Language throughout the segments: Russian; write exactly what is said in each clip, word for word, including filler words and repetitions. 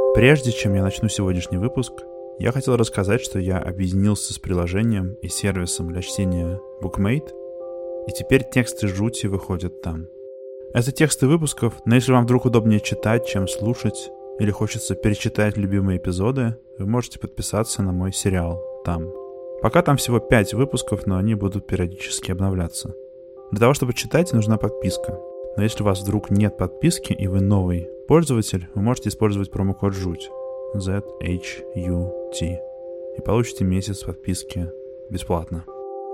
Прежде чем я начну сегодняшний выпуск, я хотел рассказать, что я объединился с приложением и сервисом для чтения BookMate, и теперь тексты жути выходят там. Это тексты выпусков, но если вам вдруг удобнее читать, чем слушать, или хочется перечитать любимые эпизоды, вы можете подписаться на мой сериал там. Пока там всего пять выпусков, но они будут периодически обновляться. Для того, чтобы читать, нужна подписка. Но если у вас вдруг нет подписки и вы новый пользователь, вы можете использовать промокод жуть зет эйч ю ти и получите месяц подписки бесплатно.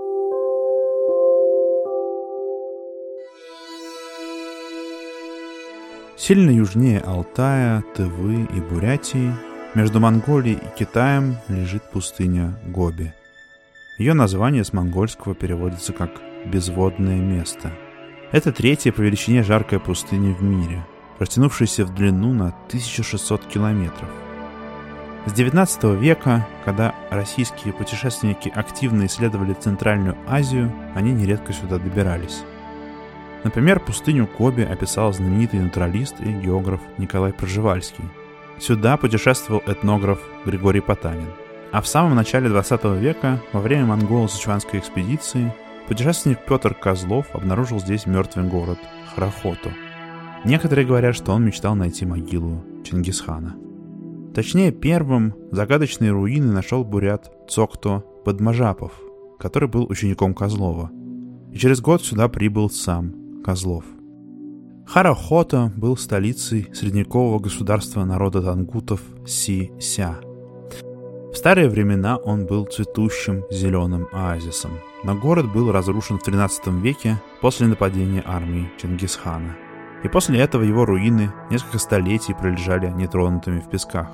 Сильно южнее Алтая, Тывы и Бурятии, между Монголией и Китаем лежит пустыня Гоби. Ее название с монгольского переводится как «безводное место». Это третья по величине жаркая пустыня в мире, растянувшаяся в длину на тысячу шестьсот километров. С девятнадцатого века, когда российские путешественники активно исследовали Центральную Азию, они нередко сюда добирались. Например, пустыню Гоби описал знаменитый натуралист и географ Николай Пржевальский. Сюда путешествовал этнограф Григорий Потанин. А в самом начале двадцатого века, во время монголо-сычуанской экспедиции, путешественник Петр Козлов обнаружил здесь мертвый город Харахоту. Некоторые говорят, что он мечтал найти могилу Чингисхана. Точнее, первым загадочные руины нашел бурят Цокто Подмажапов, который был учеником Козлова. И через год сюда прибыл сам Козлов. Харахота был столицей средневекового государства народа тангутов Си-Ся. В старые времена он был цветущим зеленым оазисом, но город был разрушен в тринадцатом веке после нападения армии Чингисхана. И после этого его руины несколько столетий пролежали нетронутыми в песках.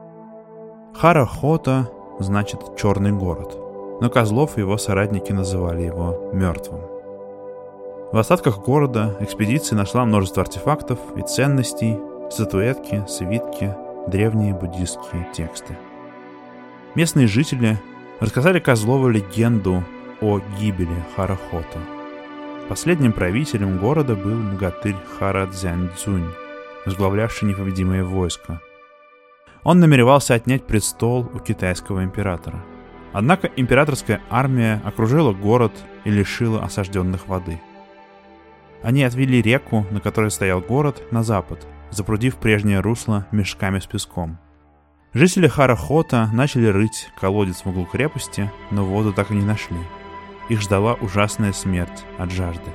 Харахота значит «черный город», но Козлов и его соратники называли его «мертвым». В остатках города экспедиция нашла множество артефактов и ценностей, статуэтки, свитки, древние буддистские тексты. Местные жители рассказали Козлову легенду о гибели Харахота. Последним правителем города был богатырь Хара Цзяньцзунь, возглавлявший непобедимое войско. Он намеревался отнять престол у китайского императора. Однако императорская армия окружила город и лишила осажденных воды. Они отвели реку, на которой стоял город, на запад, запрудив прежнее русло мешками с песком. Жители Харахота начали рыть колодец в углу крепости, но воду так и не нашли. Их ждала ужасная смерть от жажды.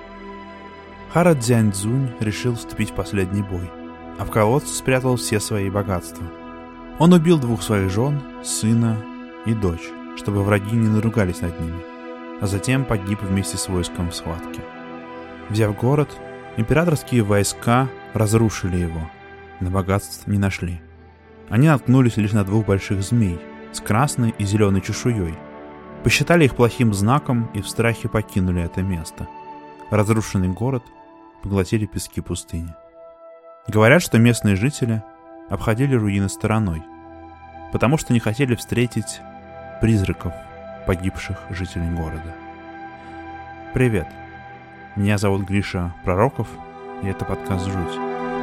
Хара Цзяньцзунь решил вступить в последний бой, а в колодце спрятал все свои богатства. Он убил двух своих жен, сына и дочь, чтобы враги не наругались над ними, а затем погиб вместе с войском в схватке. Взяв город, императорские войска разрушили его, но богатств не нашли. Они наткнулись лишь на двух больших змей с красной и зеленой чешуей. Посчитали их плохим знаком и в страхе покинули это место. Разрушенный город поглотили пески пустыни. Говорят, что местные жители обходили руины стороной, потому что не хотели встретить призраков погибших жителей города. Привет, меня зовут Гриша Пророков, и это подкаст «Жуть».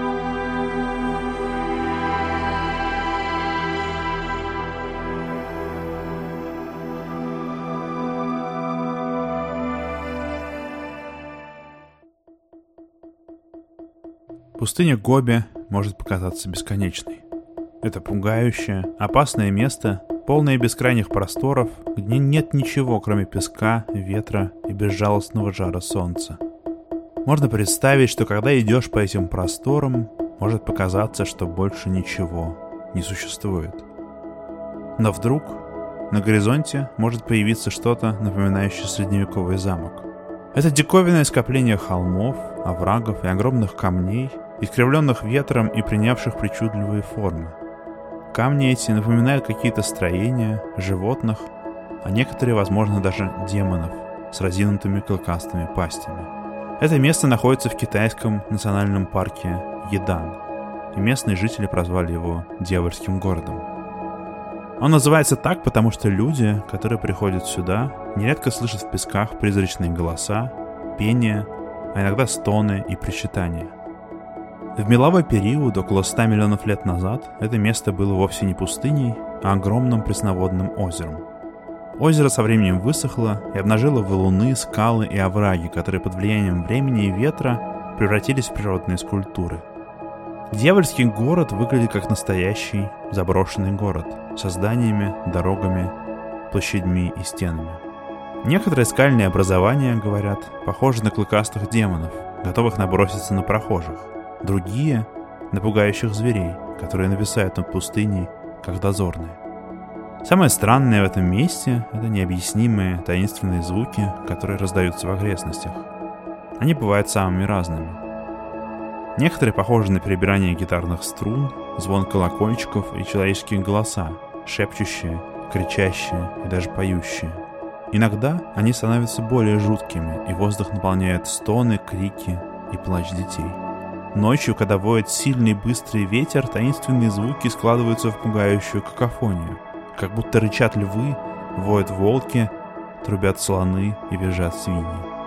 Пустыня Гоби может показаться бесконечной. Это пугающее, опасное место, полное бескрайних просторов, где нет ничего, кроме песка, ветра и безжалостного жара солнца. Можно представить, что когда идешь по этим просторам, может показаться, что больше ничего не существует. Но вдруг на горизонте может появиться что-то, напоминающее средневековый замок. Это диковинное скопление холмов, оврагов и огромных камней, искривленных ветром и принявших причудливые формы. Камни эти напоминают какие-то строения, животных, а некоторые, возможно, даже демонов с разинутыми клыкастыми пастями. Это место находится в китайском национальном парке Едан, и местные жители прозвали его «Дьявольским городом». Он называется так, потому что люди, которые приходят сюда, нередко слышат в песках призрачные голоса, пение, а иногда стоны и причитания. В меловой период, около ста миллионов лет назад, это место было вовсе не пустыней, а огромным пресноводным озером. Озеро со временем высохло и обнажило валуны, скалы и овраги, которые под влиянием времени и ветра превратились в природные скульптуры. Дьявольский город выглядит как настоящий заброшенный город со зданиями, дорогами, площадьми и стенами. Некоторые скальные образования, говорят, похожи на клыкастых демонов, готовых наброситься на прохожих. Другие — на пугающих зверей, которые нависают над пустыней, как дозорные. Самое странное в этом месте — это необъяснимые таинственные звуки, которые раздаются в окрестностях. Они бывают самыми разными. Некоторые похожи на перебирание гитарных струн, звон колокольчиков и человеческие голоса, шепчущие, кричащие и даже поющие. Иногда они становятся более жуткими, и воздух наполняет стоны, крики и плач детей. Ночью, когда воет сильный быстрый ветер, таинственные звуки складываются в пугающую какофонию. Как будто рычат львы, воют волки, трубят слоны и визжат свиньи.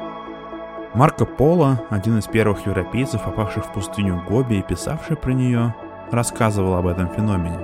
Марко Поло, один из первых европейцев, попавших в пустыню Гоби и писавший про нее, рассказывал об этом феномене.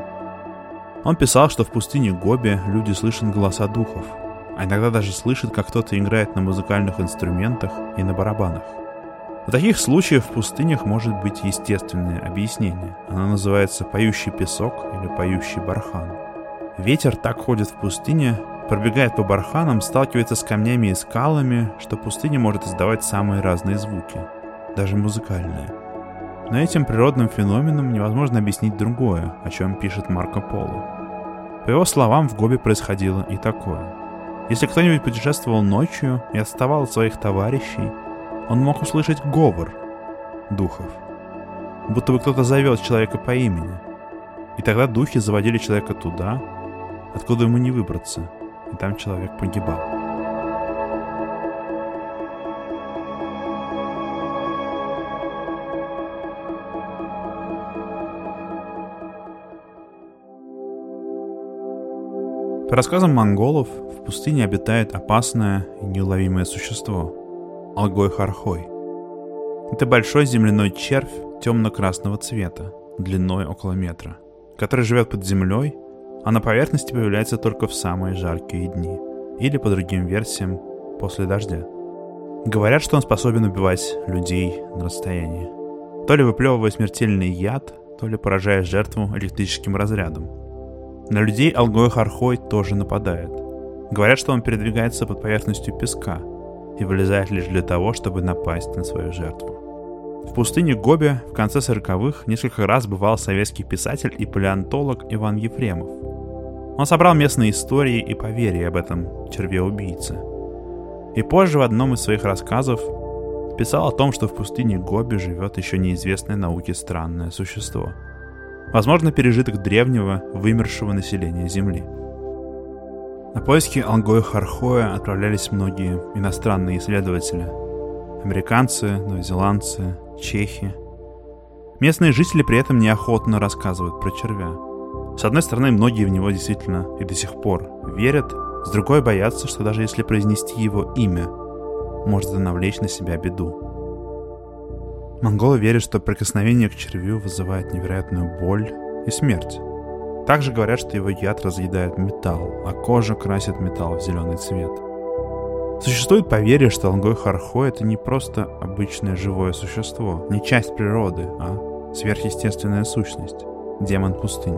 Он писал, что в пустыне Гоби люди слышат голоса духов, а иногда даже слышат, как кто-то играет на музыкальных инструментах и на барабанах. В таких случаях в пустынях может быть естественное объяснение. Оно называется «поющий песок» или «поющий бархан». Ветер так ходит в пустыне, пробегает по барханам, сталкивается с камнями и скалами, что пустыня может издавать самые разные звуки, даже музыкальные. Но этим природным феноменом невозможно объяснить другое, о чем пишет Марко Поло. По его словам, в Гоби происходило и такое. Если кто-нибудь путешествовал ночью и отставал от своих товарищей, он мог услышать говор духов, будто бы кто-то зовет человека по имени. И тогда духи заводили человека туда, откуда ему не выбраться, и там человек погибал. По рассказам монголов, в пустыне обитает опасное и неуловимое существо — Алгой-Хархой. Это большой земляной червь темно-красного цвета, длиной около метра, который живет под землей, а на поверхности появляется только в самые жаркие дни, или, по другим версиям, после дождя. Говорят, что он способен убивать людей на расстоянии, то ли выплевывая смертельный яд, то ли поражая жертву электрическим разрядом. На людей Алгой-Хархой тоже нападает. Говорят, что он передвигается под поверхностью песка и вылезает лишь для того, чтобы напасть на свою жертву. В пустыне Гоби в конце сороковых несколько раз бывал советский писатель и палеонтолог Иван Ефремов. Он собрал местные истории и поверья об этом черве-убийце. И позже в одном из своих рассказов писал о том, что в пустыне Гоби живет еще неизвестное науке странное существо. Возможно, пережиток древнего, вымершего населения Земли. На поиски Алгой-Хархоя отправлялись многие иностранные исследователи. Американцы, новозеландцы, чехи. Местные жители при этом неохотно рассказывают про червя. С одной стороны, многие в него действительно и до сих пор верят, с другой боятся, что даже если произнести его имя, может это навлечь на себя беду. Монголы верят, что прикосновение к червю вызывает невероятную боль и смерть. Также говорят, что его яд разъедает металл, а кожа красит металл в зеленый цвет. Существует поверье, что Алгой-Хархой — это не просто обычное живое существо, не часть природы, а сверхъестественная сущность, демон пустыни.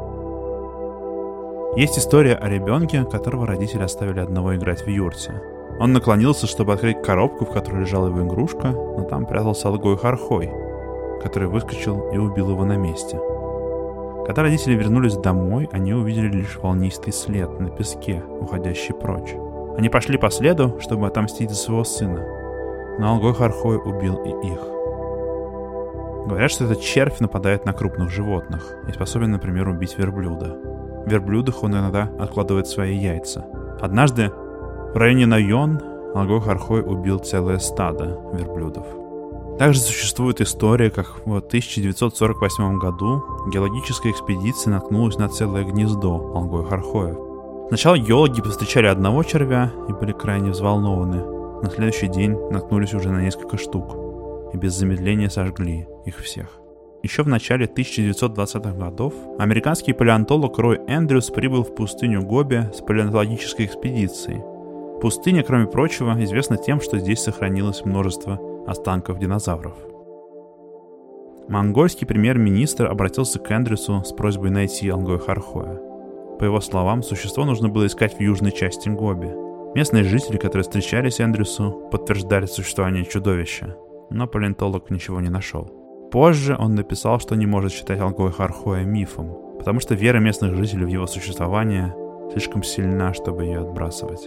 Есть история о ребенке, которого родители оставили одного играть в юрте. Он наклонился, чтобы открыть коробку, в которой лежала его игрушка, но там прятался Алгой-Хархой, который выскочил и убил его на месте. Когда родители вернулись домой, они увидели лишь волнистый след на песке, уходящий прочь. Они пошли по следу, чтобы отомстить за своего сына, но Алгой-Хархой убил и их. Говорят, что этот червь нападает на крупных животных и способен, например, убить верблюда. В верблюдах он иногда откладывает свои яйца. Однажды в районе Найон Алгой-Хархой убил целое стадо верблюдов. Также существует история, как в тысяча девятьсот сорок восьмом году геологическая экспедиция наткнулась на целое гнездо Алгой-Хархоя. Сначала геологи повстречали одного червя и были крайне взволнованы. На следующий день наткнулись уже на несколько штук и без замедления сожгли их всех. Еще в начале тысяча девятьсот двадцатых годов американский палеонтолог Рой Эндрюс прибыл в пустыню Гоби с палеонтологической экспедицией. Пустыня, кроме прочего, известна тем, что здесь сохранилось множество останков динозавров. Монгольский премьер-министр обратился к Эндрюсу с просьбой найти Алгой-Хархоя. По его словам, существо нужно было искать в южной части Гоби. Местные жители, которые встречались Эндрюсу, подтверждали существование чудовища, но палеонтолог ничего не нашел. Позже он написал, что не может считать Алгой-Хархоя мифом, потому что вера местных жителей в его существование слишком сильна, чтобы ее отбрасывать.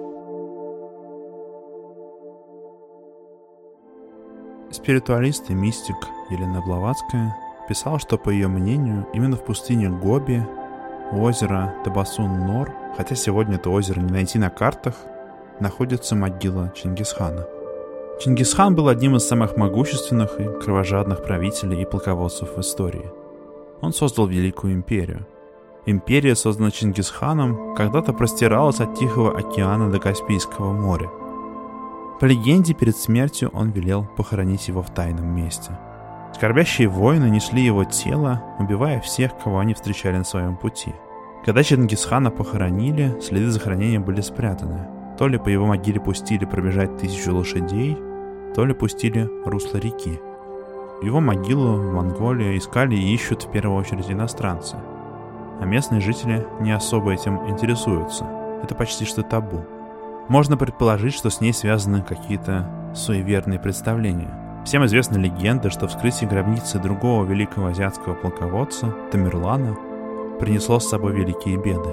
Спиритуалист и мистик Елена Блаватская писала, что, по ее мнению, именно в пустыне Гоби у озера Табасун-Нор, хотя сегодня это озеро не найти на картах, находится могила Чингисхана. Чингисхан был одним из самых могущественных и кровожадных правителей и полководцев в истории. Он создал Великую империю. Империя, созданная Чингисханом, когда-то простиралась от Тихого океана до Каспийского моря. По легенде, перед смертью он велел похоронить его в тайном месте. Скорбящие воины несли его тело, убивая всех, кого они встречали на своем пути. Когда Чингисхана похоронили, следы захоронения были спрятаны. То ли по его могиле пустили пробежать тысячу лошадей, то ли пустили русло реки. Его могилу в Монголии искали и ищут в первую очередь иностранцы. А местные жители не особо этим интересуются. Это почти что табу. Можно предположить, что с ней связаны какие-то суеверные представления. Всем известна легенда, что вскрытие гробницы другого великого азиатского полководца, Тамерлана, принесло с собой великие беды.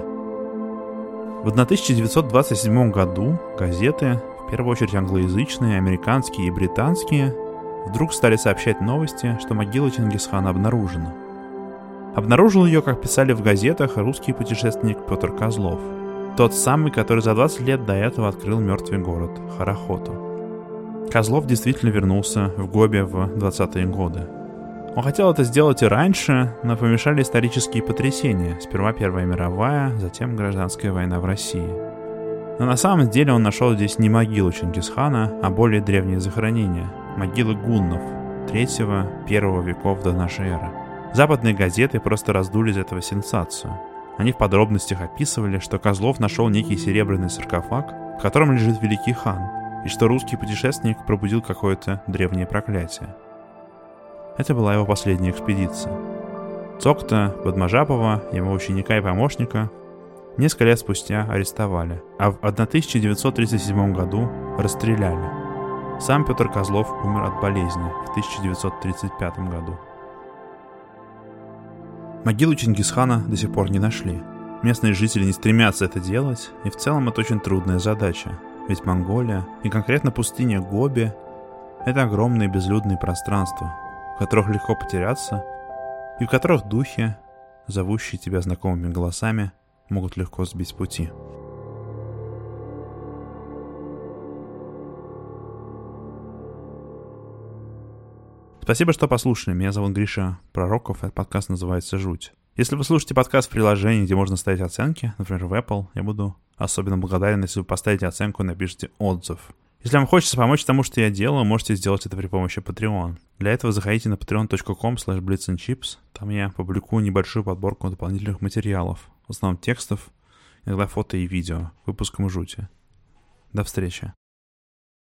В тысяча девятьсот двадцать седьмом году газеты, в первую очередь англоязычные, американские и британские, вдруг стали сообщать новости, что могила Чингисхана обнаружена. Обнаружил ее, как писали в газетах, русский путешественник Петр Козлов. Тот самый, который за двадцать лет до этого открыл мертвый город Харахоту. Козлов действительно вернулся в Гоби в двадцатые годы. Он хотел это сделать и раньше, но помешали исторические потрясения. Сперва Первая мировая, затем гражданская война в России. Но на самом деле он нашел здесь не могилу Чингисхана, а более древние захоронения – могилы гуннов третьего-первого веков до нашей эры. Западные газеты просто раздули из этого сенсацию. Они в подробностях описывали, что Козлов нашел некий серебряный саркофаг, в котором лежит великий хан, и что русский путешественник пробудил какое-то древнее проклятие. Это была его последняя экспедиция. Цокта Бадмажапова, его ученика и помощника, несколько лет спустя арестовали, а в тысяча девятьсот тридцать седьмом году расстреляли. Сам Петр Козлов умер от болезни в тысяча девятьсот тридцать пятом году. Могилу Чингисхана до сих пор не нашли. Местные жители не стремятся это делать, и в целом это очень трудная задача, ведь Монголия, и конкретно пустыня Гоби, это огромные безлюдные пространства, в которых легко потеряться, и в которых духи, зовущие тебя знакомыми голосами, могут легко сбить с пути. Спасибо, что послушали. Меня зовут Гриша Пророков, этот подкаст называется «Жуть». Если вы слушаете подкаст в приложении, где можно ставить оценки, например, в Apple, я буду особенно благодарен, если вы поставите оценку и напишите отзыв. Если вам хочется помочь тому, что я делаю, можете сделать это при помощи Patreon. Для этого заходите на patreon точка com слэш blitz and chips. Там я публикую небольшую подборку дополнительных материалов, в основном текстов, иногда фото и видео, к выпускам «Жути». До встречи.